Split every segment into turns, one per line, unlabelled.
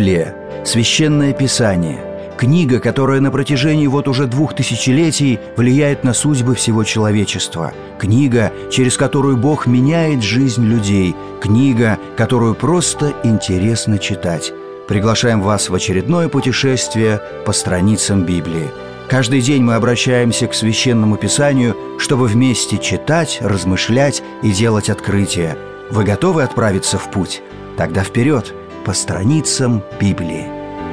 Библия – священное писание, книга, которая на протяжении уже 2000 влияет на судьбы всего человечества, книга, через которую Бог меняет жизнь людей, книга, которую просто интересно читать. Приглашаем вас в очередное путешествие по страницам Библии. Каждый день мы обращаемся к Священному Писанию, чтобы вместе читать, размышлять и делать открытия. Вы готовы отправиться в путь? Тогда вперед, по страницам Библии.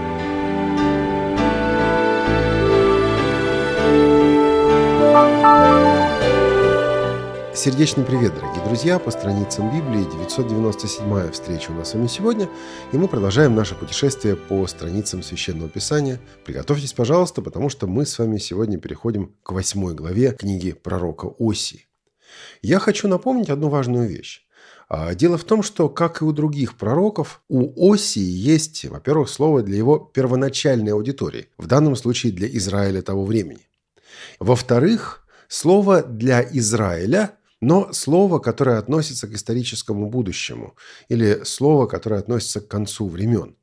Сердечный привет, дорогие друзья! По страницам Библии 997-я встреча у нас с вами сегодня, и мы продолжаем наше путешествие по страницам Священного Писания. Приготовьтесь, пожалуйста, потому что мы с вами сегодня переходим к 8 главе книги пророка Осии. Я хочу напомнить одну важную вещь. Дело в том, что, как и у других пророков, у Осии есть, во-первых, слово для его первоначальной аудитории, в данном случае для Израиля того времени. Во-вторых, слово для Израиля, но слово, которое относится к историческому будущему, или слово, которое относится к концу времен.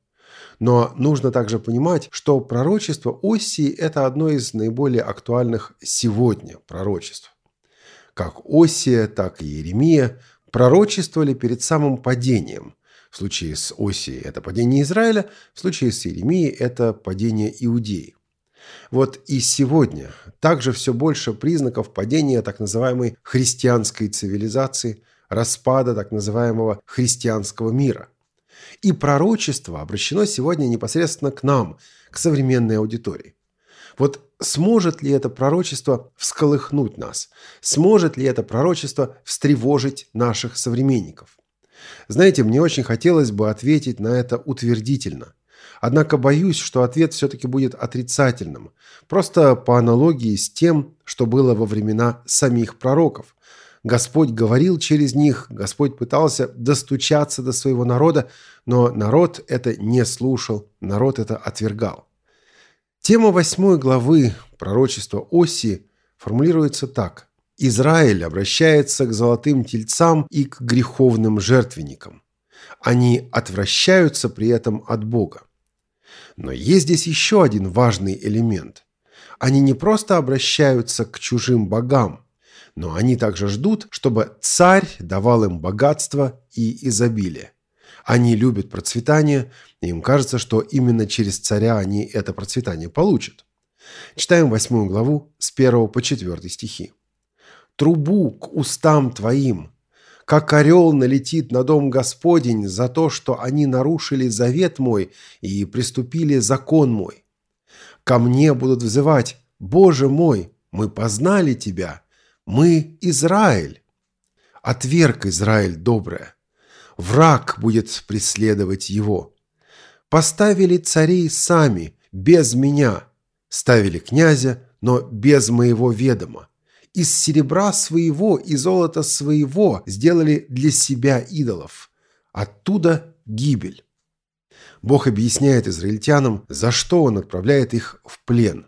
Но нужно также понимать, что пророчество Осии – это одно из наиболее актуальных сегодня пророчеств. Как Осия, так и Иеремия пророчествовали перед самым падением. В случае с Осией это падение Израиля, в случае с Иеремией это падение Иудеи. Вот и сегодня также все больше признаков падения так называемой христианской цивилизации, распада так называемого христианского мира. И пророчество обращено сегодня непосредственно к нам, к современной аудитории. Вот сможет ли это пророчество всколыхнуть нас? Сможет ли это пророчество встревожить наших современников? Знаете, мне очень хотелось бы ответить на это утвердительно. Однако боюсь, что ответ все-таки будет отрицательным. Просто по аналогии с тем, что было во времена самих пророков. Господь говорил через них, Господь пытался достучаться до своего народа, но народ это не слушал, народ это отвергал. Тема 8 главы пророчества Осии формулируется так. Израиль обращается к золотым тельцам и к греховным жертвенникам. Они отвращаются при этом от Бога. Но есть здесь еще один важный элемент. Они не просто обращаются к чужим богам, но они также ждут, чтобы царь давал им богатство и изобилие. Они любят процветание, и им кажется, что именно через царя они это процветание получат. Читаем 8 главу с 1 по 4 стихи. «Трубу к устам твоим, как орел налетит на дом Господень за то, что они нарушили завет мой и приступили закон мой. Ко мне будут взывать: Боже мой, мы познали тебя, мы Израиль. Отверг Израиль доброе, враг будет преследовать его. Поставили царей сами, без меня, ставили князя, но без моего ведома. Из серебра своего и золота своего сделали для себя идолов. Оттуда гибель». Бог объясняет израильтянам, за что Он отправляет их в плен.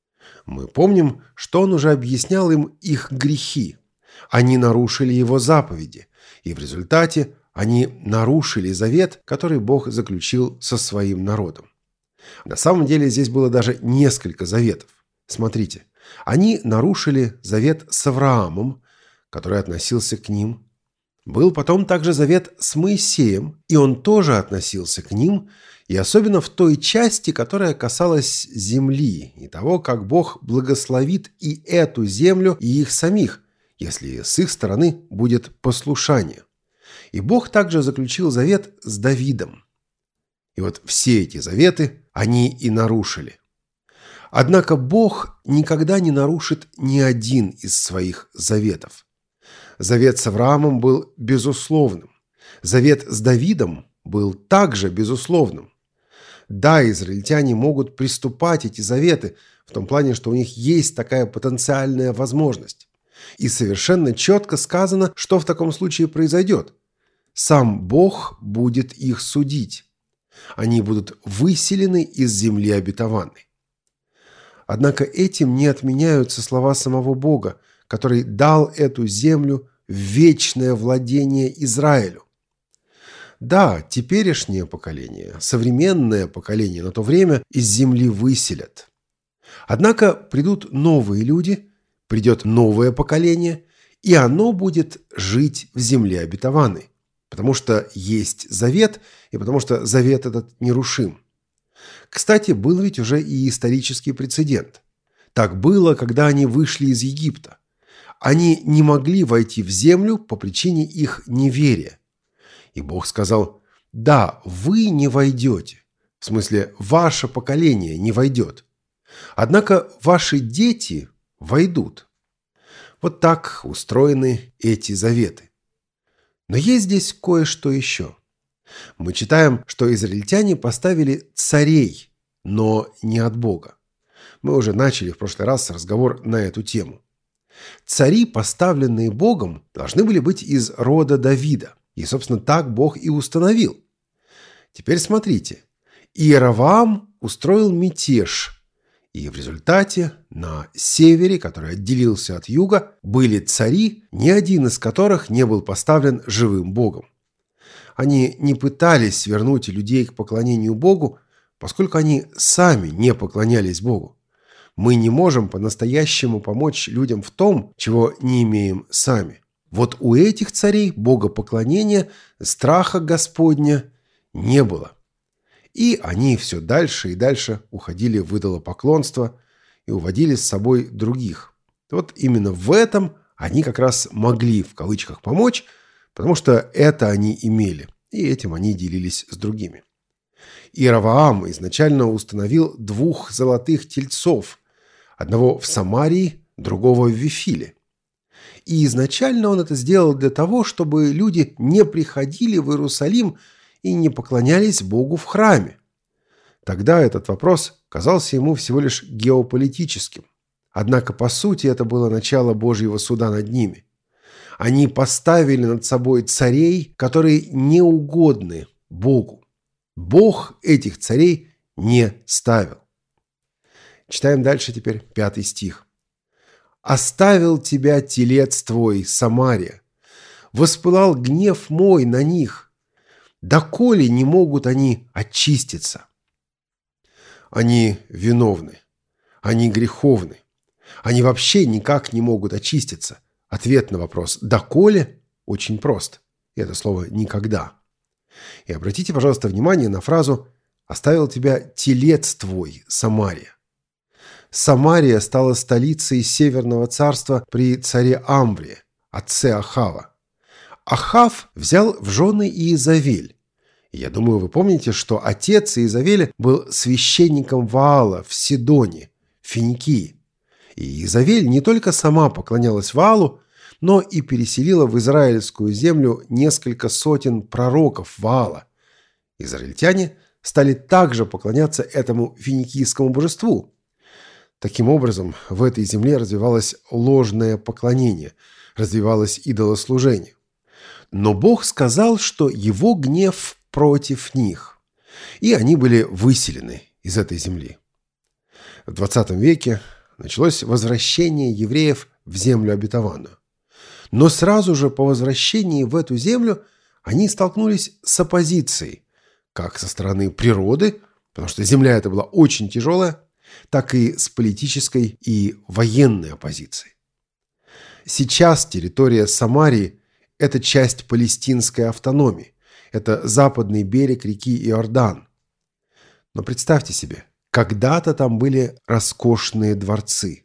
Мы помним, что Он уже объяснял им их грехи. Они нарушили Его заповеди, и в результате они нарушили завет, который Бог заключил со своим народом. На самом деле здесь было даже несколько заветов. Смотрите. Они нарушили завет с Авраамом, который относился к ним. Был потом также завет с Моисеем, и он тоже относился к ним, и особенно в той части, которая касалась земли и того, как Бог благословит и эту землю, и их самих, если с их стороны будет послушание. И Бог также заключил завет с Давидом. И вот все эти заветы они и нарушили. Однако Бог никогда не нарушит ни один из своих заветов. Завет с Авраамом был безусловным. Завет с Давидом был также безусловным. Да, израильтяне могут приступать эти заветы, в том плане, что у них есть такая потенциальная возможность. И совершенно четко сказано, что в таком случае произойдет. Сам Бог будет их судить. Они будут выселены из земли обетованной. Однако этим не отменяются слова самого Бога, который дал эту землю в вечное владение Израилю. Да, теперешнее поколение, современное поколение на то время из земли выселят. Однако придут новые люди, придет новое поколение, и оно будет жить в земле обетованной, потому что есть завет, и потому что завет этот нерушим. Кстати, был ведь уже и исторический прецедент. Так было, когда они вышли из Египта. Они не могли войти в землю по причине их неверия. И Бог сказал: да, вы не войдете, в смысле, ваше поколение не войдет. Однако ваши дети войдут. Вот так устроены эти заветы. Но есть здесь кое-что еще. Мы читаем, что израильтяне поставили царей, но не от Бога. Мы уже начали в прошлый раз разговор на эту тему. Цари, поставленные Богом, должны были быть из рода Давида. И, собственно, так Бог и установил. Теперь смотрите. Иеровоам устроил мятеж. И в результате на севере, который отделился от юга, были цари, ни один из которых не был поставлен живым Богом. Они не пытались вернуть людей к поклонению Богу, поскольку они сами не поклонялись Богу. Мы не можем по-настоящему помочь людям в том, чего не имеем сами. Вот у этих царей богопоклонения, страха Господня не было. И они все дальше и дальше уходили в идолопоклонство и уводили с собой других. Вот именно в этом они как раз могли, в кавычках, помочь, потому что это они имели, и этим они делились с другими. Иеровоам изначально установил 2 золотых тельцов, одного в Самарии, другого в Вифиле. И изначально он это сделал для того, чтобы люди не приходили в Иерусалим и не поклонялись Богу в храме. Тогда этот вопрос казался ему всего лишь геополитическим. Однако, по сути, это было начало Божьего суда над ними. Они поставили над собой царей, которые неугодны Богу. Бог этих царей не ставил. Читаем дальше теперь 5 стих. «Оставил тебя телец твой, Самария, воспылал гнев мой на них, доколе не могут они очиститься». Они виновны, они греховны, они вообще никак не могут очиститься. Ответ на вопрос «доколе» очень прост. И это слово «никогда». И обратите, пожалуйста, внимание на фразу «оставил тебя телец твой, Самария». Самария стала столицей Северного царства при царе Амвре, отце Ахава. Ахав взял в жены Иезавель. И я думаю, вы помните, что отец Иезавеля был священником Ваала в Сидоне, Финикии. И Иезавель не только сама поклонялась Ваалу, но и переселила в израильскую землю несколько сотен пророков Ваала. Израильтяне стали также поклоняться этому финикийскому божеству. Таким образом, в этой земле развивалось ложное поклонение, развивалось идолослужение. Но Бог сказал, что его гнев против них, и они были выселены из этой земли. В 20 веке началось возвращение евреев в землю обетованную. Но сразу же по возвращении в эту землю они столкнулись с оппозицией, как со стороны природы, потому что земля эта была очень тяжелая, так и с политической и военной оппозицией. Сейчас территория Самарии – это часть палестинской автономии, это западный берег реки Иордан. Но представьте себе, когда-то там были роскошные дворцы.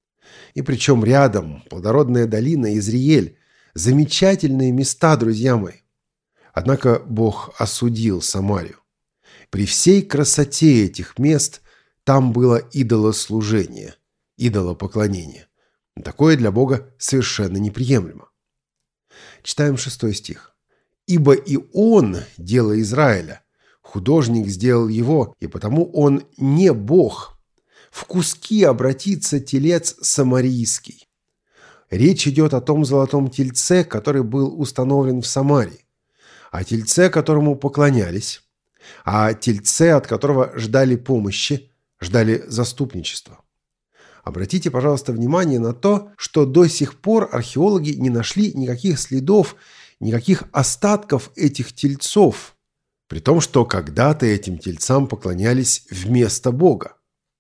И причем рядом плодородная долина Изриэль, замечательные места, друзья мои. Однако Бог осудил Самарию. При всей красоте этих мест там было идолослужение, идолопоклонение. Такое для Бога совершенно неприемлемо. Читаем 6 стих. «Ибо и он, дело Израиля, художник сделал его, и потому он не Бог. В куски обратится телец самарийский». Речь идет о том золотом тельце, который был установлен в Самарии, о тельце, которому поклонялись, о тельце, от которого ждали помощи, ждали заступничества. Обратите, пожалуйста, внимание на то, что до сих пор археологи не нашли никаких следов никаких остатков этих тельцов, при том, что когда-то этим тельцам поклонялись вместо Бога.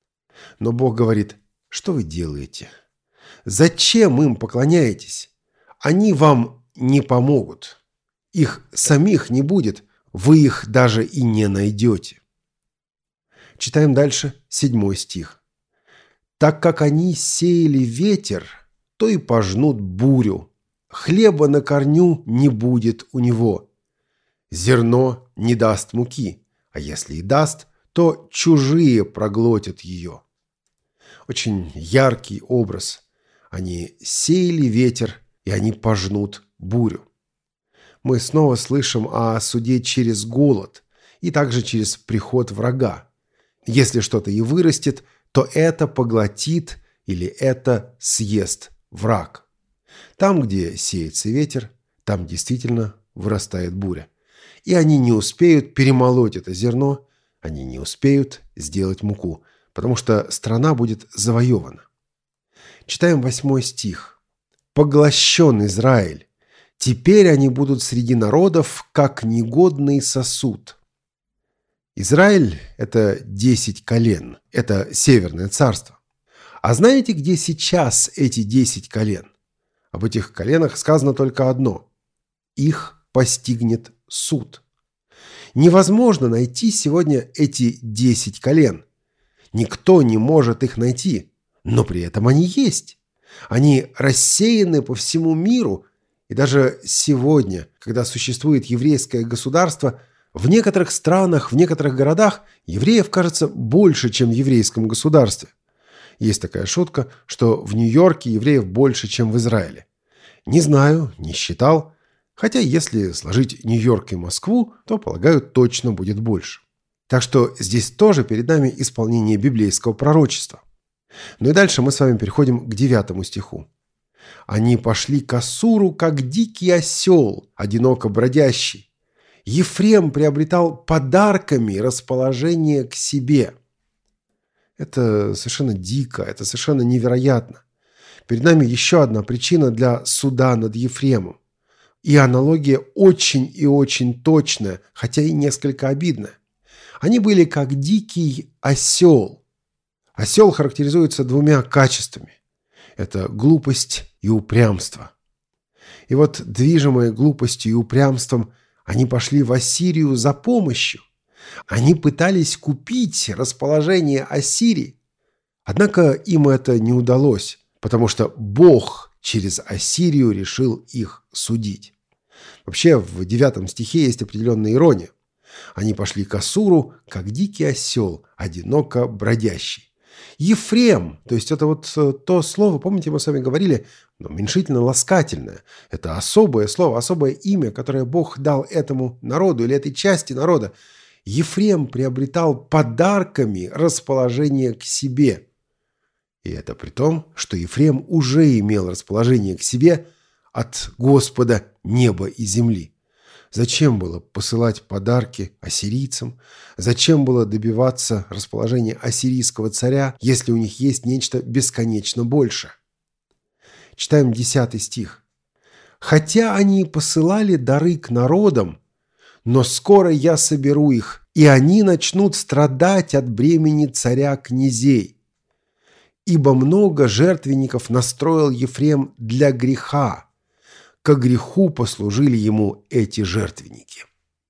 Но Бог говорит: что вы делаете? Зачем им поклоняетесь? Они вам не помогут. Их самих не будет, вы их даже и не найдете. Читаем дальше 7 стих. «Так как они сеяли ветер, то и пожнут бурю. Хлеба на корню не будет у него. Зерно не даст муки, а если и даст, то чужие проглотят ее». Очень яркий образ. Они сеяли ветер, и они пожнут бурю. Мы снова слышим о суде через голод и также через приход врага. Если что-то и вырастет, то это поглотит или это съест враг. Там, где сеется ветер, там действительно вырастает буря. И они не успеют перемолоть это зерно, они не успеют сделать муку, потому что страна будет завоевана. Читаем 8 стих. «Поглощен Израиль. Теперь они будут среди народов, как негодный сосуд». Израиль – это 10 колен, это Северное царство. А знаете, где сейчас эти 10 колен? Об этих коленах сказано только одно – их постигнет суд. Невозможно найти сегодня эти 10 колен. Никто не может их найти, но при этом они есть. Они рассеяны по всему миру, и даже сегодня, когда существует еврейское государство, в некоторых странах, в некоторых городах евреев, кажется, больше, чем в еврейском государстве. Есть такая шутка, что в Нью-Йорке евреев больше, чем в Израиле. Не знаю, не считал, хотя если сложить Нью-Йорк и Москву, то, полагаю, точно будет больше. Так что здесь тоже перед нами исполнение библейского пророчества. Ну и дальше мы с вами переходим к 9 стиху. «Они пошли к Ассуру, как дикий осел, одиноко бродящий. Ефрем приобретал подарками расположение к себе». Это совершенно дико, это совершенно невероятно. Перед нами еще одна причина для суда над Ефремом. И аналогия очень и очень точная, хотя и несколько обидная. Они были как дикий осел. Осел характеризуется 2 качествами. Это глупость и упрямство. И вот, движимые глупостью и упрямством, они пошли в Ассирию за помощью. Они пытались купить расположение Ассирии. Однако им это не удалось, потому что Бог через Ассирию решил их судить. Вообще, в 9 стихе есть определенная ирония. Они пошли к Ассуру, как дикий осел, одиноко бродящий. Ефрем, то есть это вот то слово, помните, мы с вами говорили, уменьшительно-ласкательное. Это особое слово, особое имя, которое Бог дал этому народу или этой части народа. Ефрем приобретал подарками расположение к себе. И это при том, что Ефрем уже имел расположение к себе от Господа неба и земли. Зачем было посылать подарки ассирийцам? Зачем было добиваться расположения ассирийского царя, если у них есть нечто бесконечно большее? Читаем 10 стих. «Хотя они посылали дары к народам, но скоро я соберу их, и они начнут страдать от бремени царя-князей. Ибо много жертвенников настроил Ефрем для греха. Ко греху послужили ему эти жертвенники».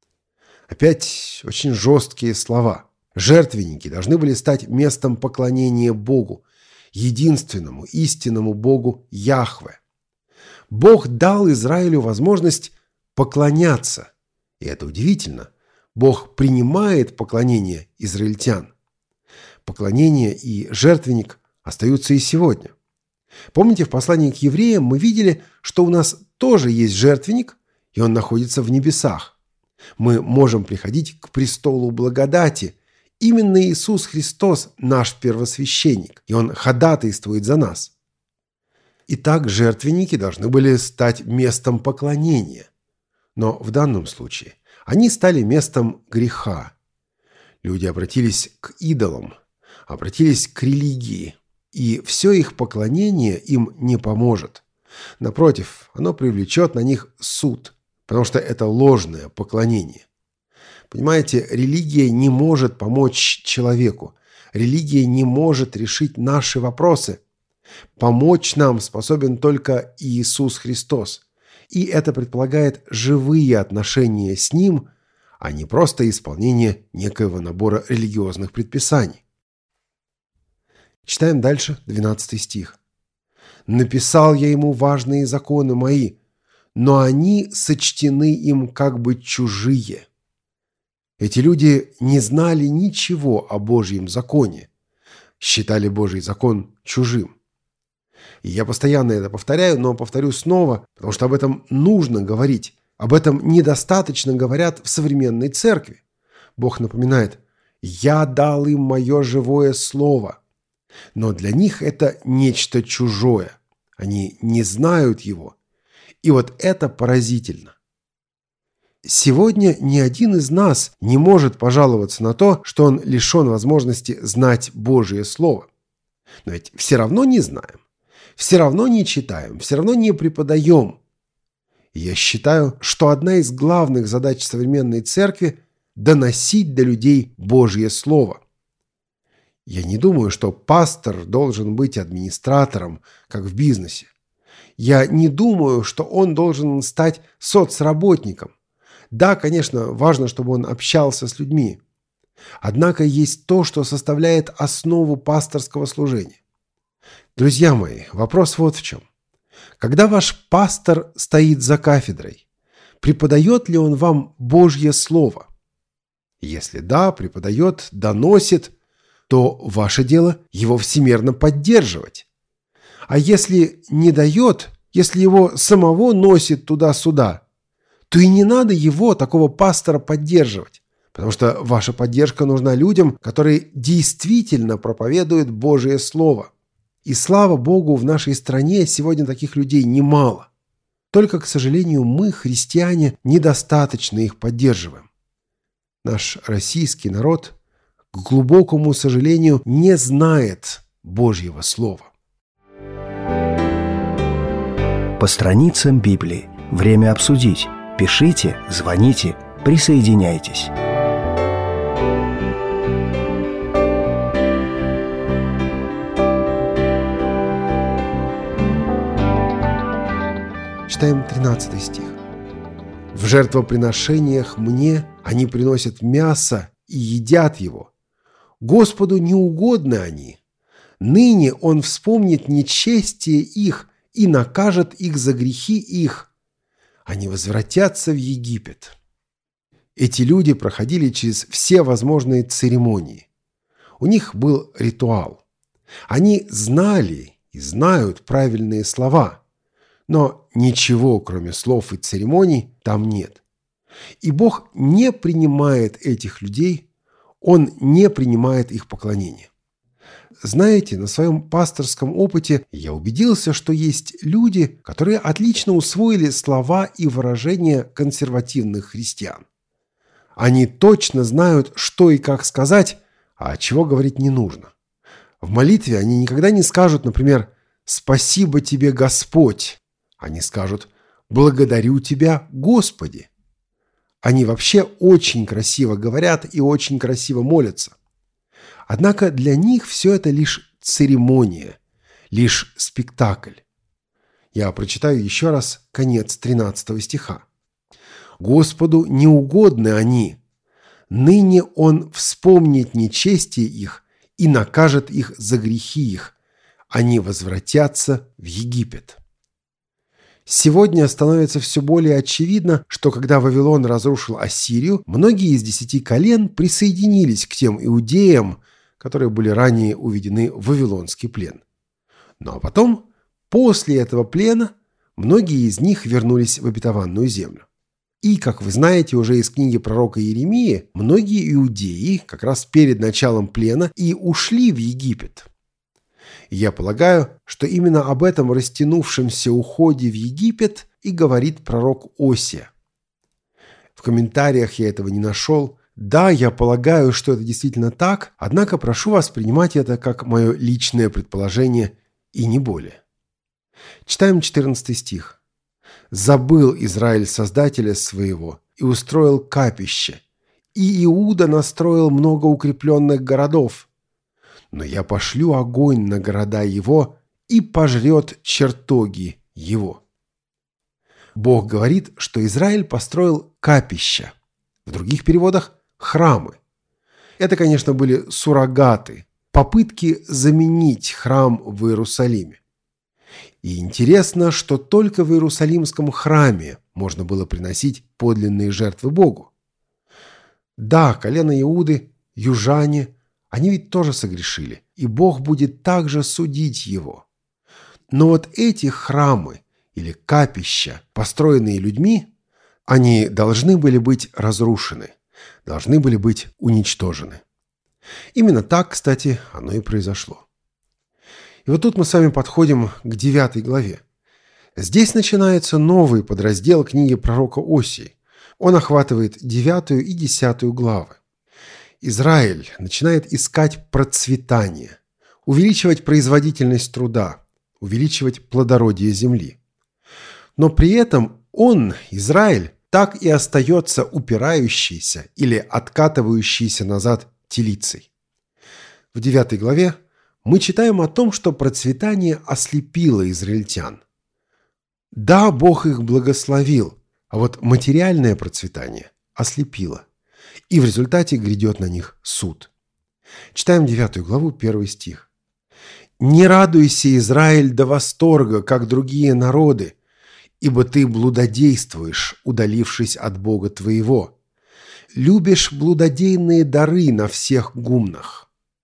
Опять очень жесткие слова. Жертвенники должны были стать местом поклонения Богу, единственному истинному Богу Яхве. Бог дал Израилю возможность поклоняться. И это удивительно. Бог принимает поклонение израильтян. Поклонение и жертвенник остаются и сегодня. Помните, в послании к евреям мы видели, что у нас тоже есть жертвенник, и он находится в небесах. Мы можем приходить к престолу благодати. Именно Иисус Христос наш первосвященник, и Он ходатайствует за нас. Итак, жертвенники должны были стать местом поклонения. Но в данном случае они стали местом греха. Люди обратились к идолам, обратились к религии, и все их поклонение им не поможет. Напротив, оно привлечет на них суд, потому что это ложное поклонение. Понимаете, религия не может помочь человеку. Религия не может решить наши вопросы. Помочь нам способен только Иисус Христос. И это предполагает живые отношения с Ним, а не просто исполнение некоего набора религиозных предписаний. Читаем дальше 12 стих. «Написал я ему важные законы мои, но они сочтены им как бы чужие». Эти люди не знали ничего о Божьем законе, считали Божий закон чужим. И я постоянно это повторяю, но повторю снова, потому что об этом нужно говорить. Об этом недостаточно говорят в современной церкви. Бог напоминает: «Я дал им мое живое слово». Но для них это нечто чужое. Они не знают его. И вот это поразительно. Сегодня ни один из нас не может пожаловаться на то, что он лишен возможности знать Божие Слово. Но ведь все равно не знаем, все равно не читаем, все равно не преподаем. И я считаю, что одна из главных задач современной церкви – доносить до людей Божье Слово. Я не думаю, что пастор должен быть администратором, как в бизнесе. Я не думаю, что он должен стать соцработником. Да, конечно, важно, чтобы он общался с людьми. Однако есть то, что составляет основу пасторского служения. Друзья мои, вопрос вот в чем. Когда ваш пастор стоит за кафедрой, преподает ли он вам Божье Слово? Если да, преподает, доносит, то ваше дело его всемерно поддерживать. А если не дает, если его самого носит туда-сюда, то и не надо его, такого пастора, поддерживать, потому что ваша поддержка нужна людям, которые действительно проповедуют Божие Слово. И слава Богу, в нашей стране сегодня таких людей немало. Только, к сожалению, мы, христиане, недостаточно их поддерживаем. Наш российский народ, к глубокому сожалению, не знает Божьего Слова.
По страницам Библии. Время обсудить. Пишите, звоните, присоединяйтесь.
Читаем 13 стих. «В жертвоприношениях мне они приносят мясо и едят его. Господу не угодны они. Ныне Он вспомнит нечестие их и накажет их за грехи их. Они возвратятся в Египет». Эти люди проходили через все возможные церемонии. У них был ритуал. Они знали и знают правильные слова, но ничего, кроме слов и церемоний, там нет. И Бог не принимает этих людей, Он не принимает их поклонение. Знаете, на своем пасторском опыте я убедился, что есть люди, которые отлично усвоили слова и выражения консервативных христиан. Они точно знают, что и как сказать, а чего говорить не нужно. В молитве они никогда не скажут, например, «Спасибо тебе, Господь». Они скажут «Благодарю тебя, Господи». Они вообще очень красиво говорят и очень красиво молятся. Однако для них все это лишь церемония, лишь спектакль. Я прочитаю еще раз конец 13 стиха. «Господу не угодны они. Ныне Он вспомнит нечестие их и накажет их за грехи их. Они возвратятся в Египет». Сегодня становится все более очевидно, что когда Вавилон разрушил Ассирию, многие из 10 колен присоединились к тем иудеям, которые были ранее уведены в вавилонский плен. Ну а потом, после этого плена, многие из них вернулись в обетованную землю. И, как вы знаете уже из книги пророка Иеремии, многие иудеи как раз перед началом плена и ушли в Египет. И я полагаю, что именно об этом растянувшемся уходе в Египет и говорит пророк Осия. В комментариях я этого не нашел. Да, я полагаю, что это действительно так, однако прошу вас принимать это как мое личное предположение и не более. Читаем 14 стих. Забыл Израиль Создателя своего и устроил капище, и Иуда настроил много укрепленных городов. Но я пошлю огонь на города его и пожрет чертоги его». Бог говорит, что Израиль построил капища. В других переводах – храмы. Это, конечно, были суррогаты, попытки заменить храм в Иерусалиме. И интересно, что только в Иерусалимском храме можно было приносить подлинные жертвы Богу. Да, колено Иуды, южане, они ведь тоже согрешили, и Бог будет также судить его. Но вот эти храмы или капища, построенные людьми, они должны были быть разрушены, должны были быть уничтожены. Именно так, кстати, оно и произошло. И вот тут мы с вами подходим к 9 главе. Здесь начинается новый подраздел книги пророка Осии. Он охватывает 9 и 10 главы. Израиль начинает искать процветание, увеличивать производительность труда, увеличивать плодородие земли. Но при этом он, Израиль, так и остается упирающийся или откатывающийся назад телицей. В 9 главе мы читаем о том, что процветание ослепило израильтян. Да, Бог их благословил, а вот материальное процветание ослепило. И в результате грядет на них суд. Читаем 9 главу, 1 стих. «Не радуйся, Израиль, до восторга, как другие народы, ибо ты блудодействуешь, удалившись от Бога твоего. Любишь блудодейные дары на всех гумнах».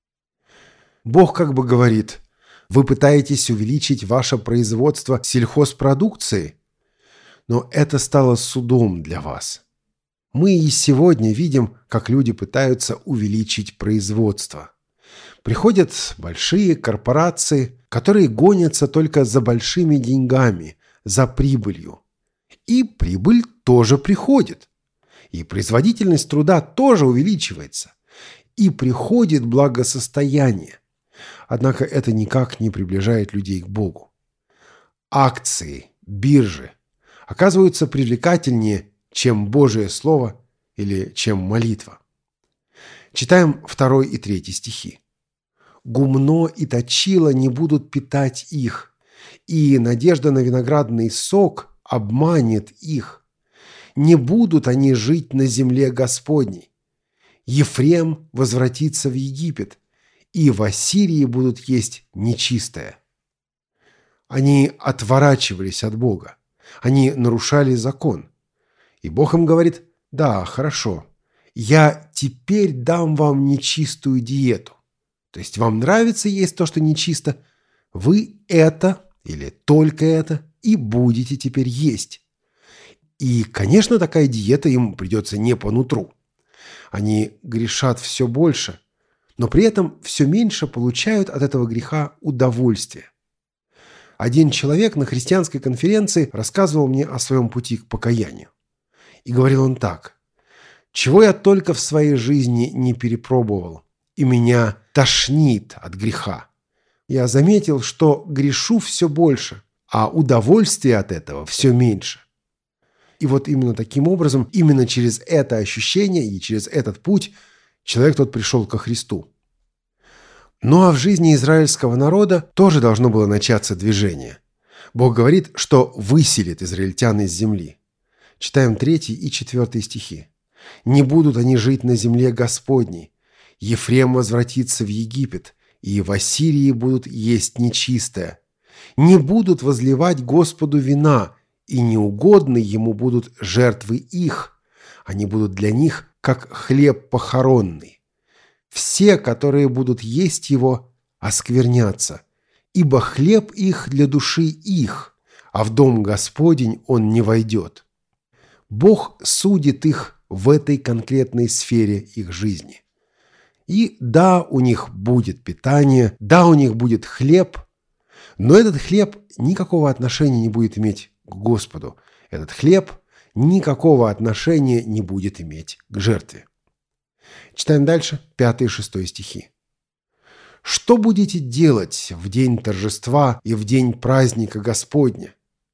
Бог как бы говорит: вы пытаетесь увеличить ваше производство сельхозпродукции, но это стало судом для вас. Мы и сегодня видим, как люди пытаются увеличить производство. Приходят большие корпорации, которые гонятся только за большими деньгами, за прибылью. И прибыль тоже приходит. И производительность труда тоже увеличивается. И приходит благосостояние. Однако это никак не приближает людей к Богу. Акции, биржи оказываются привлекательнее, чем Божие Слово или чем молитва. Читаем 2 и 3 стихи. «Гумно и точило не будут питать их, и надежда на виноградный сок обманет их. Не будут они жить на земле Господней. Ефрем возвратится в Египет, и в Ассирии будут есть нечистое». Они отворачивались от Бога. Они нарушали закон. И Бог им говорит: да, хорошо, я теперь дам вам нечистую диету. То есть вам нравится есть то, что нечисто, вы это или только это и будете теперь есть. И, конечно, такая диета им придется не по нутру. Они грешат все больше, но при этом все меньше получают от этого греха удовольствия. Один человек на христианской конференции рассказывал мне о своем пути к покаянию. И говорил он так: «Чего я только в своей жизни не перепробовал, и меня тошнит от греха. Я заметил, что грешу все больше, а удовольствия от этого все меньше». И вот именно таким образом, именно через это ощущение и через этот путь человек тот пришел ко Христу. Ну а в жизни израильского народа тоже должно было начаться движение. Бог говорит, что выселит израильтян из земли. Читаем 3 и 4 стихи. «Не будут они жить на земле Господней. Ефрем возвратится в Египет, и в Ассирии будут есть нечистое. Не будут возливать Господу вина, и неугодны ему будут жертвы их. Они будут для них, как хлеб похоронный. Все, которые будут есть его, осквернятся, ибо хлеб их для души их, а в дом Господень он не войдет». Бог судит их в этой конкретной сфере их жизни. И да, у них будет питание, да, у них будет хлеб, но этот хлеб никакого отношения не будет иметь к Господу. Этот хлеб никакого отношения не будет иметь к жертве. Читаем дальше 5 и 6 стихи. «Что будете делать в день торжества и в день праздника Господня?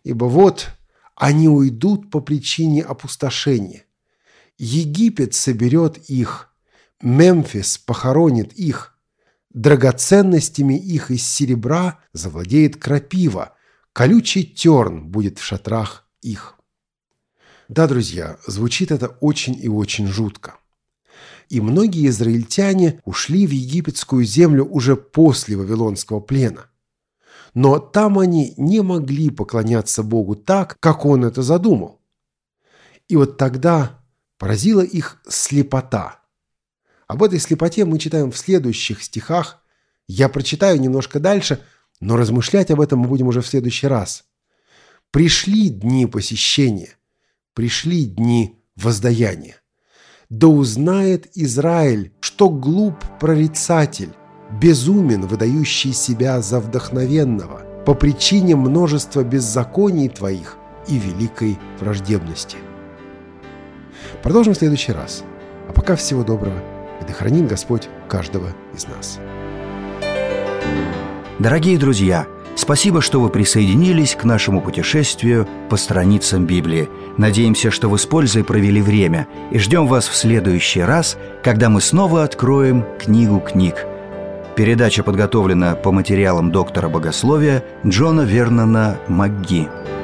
Ибо вот они уйдут по причине опустошения. Египет соберет их, Мемфис похоронит их, драгоценностями их из серебра завладеет крапива, колючий терн будет в шатрах их». Да, друзья, звучит это очень и очень жутко. И многие израильтяне ушли в египетскую землю уже после Вавилонского плена. Но там они не могли поклоняться Богу так, как Он это задумал. И вот тогда поразила их слепота. Об этой слепоте мы читаем в следующих стихах. Я прочитаю немножко дальше, но размышлять об этом мы будем уже в следующий раз. «Пришли дни посещения, пришли дни воздаяния. Да узнает Израиль, что глуп прорицатель, безумен, выдающий себя за вдохновенного, по причине множества беззаконий твоих и великой враждебности». Продолжим в следующий раз. А пока всего доброго, и да хранит Господь каждого из нас.
Дорогие друзья, спасибо, что вы присоединились к нашему путешествию по страницам Библии. Надеемся, что вы с пользой провели время, и ждем вас в следующий раз, когда мы снова откроем книгу книг. Передача подготовлена по материалам доктора богословия Джона Вернона МакГи.